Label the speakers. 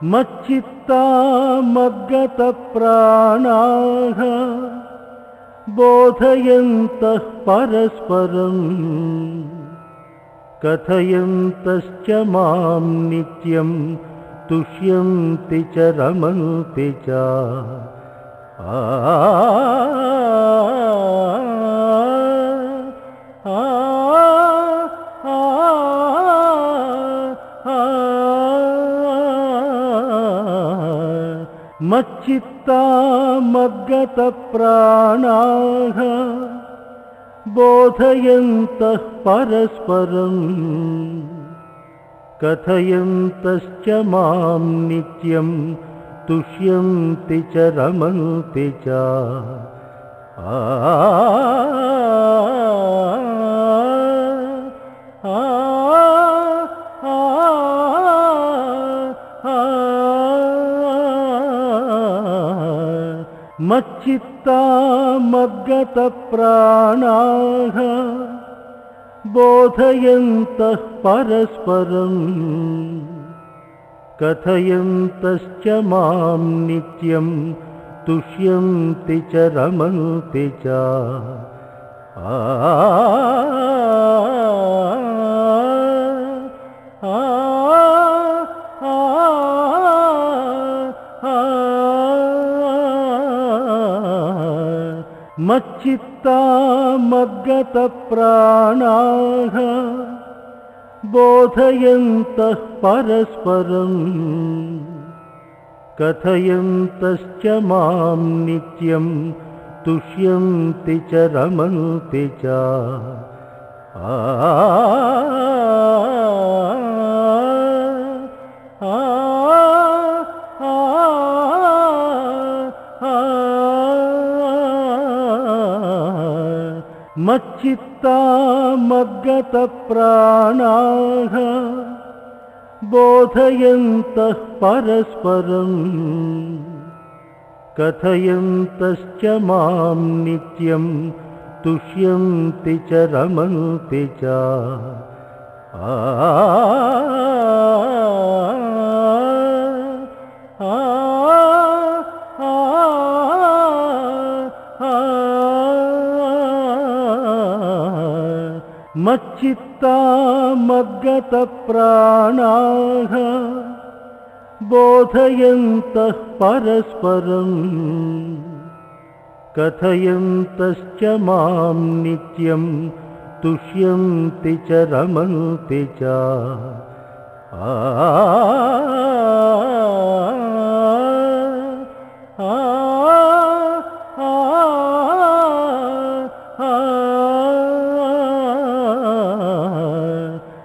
Speaker 1: मच्चित्ता मद्गतप्राणाः बोधयन्तः परस्परं कथयन्तश्च मां नित्यं तुष्यन्ति च रमन्ति च। मच्चित्ता मद्गतप्राणाः बोधयन्तः परस्परं कथयन्तश्च मां नित्यं तुष्यन्ति च रमन्ति च। मच्चित्ता मद्गतप्राणाः बोधयन्तः परस्परं कथयन्तश्च मां नित्यं तुष्यन्ति च रमन्ति च। मच्चित्ता मद्गतप्राणाः बोधयन्तः परस्परं कथयन्तश्च मां नित्यं तुष्यन्ति च रमन्ति च। मच्चित्ता मद्गतप्राणाः बोधयन्तः परस्परं कथयन्तश्च मां नित्यं तुष्यन्ति च रमन्ति च। मच्चित्ता मद्गतप्राणाः बोधयन्तः परस्परं कथयन्तश्च मां नित्यं तुष्यन्ति च रमन्ति च।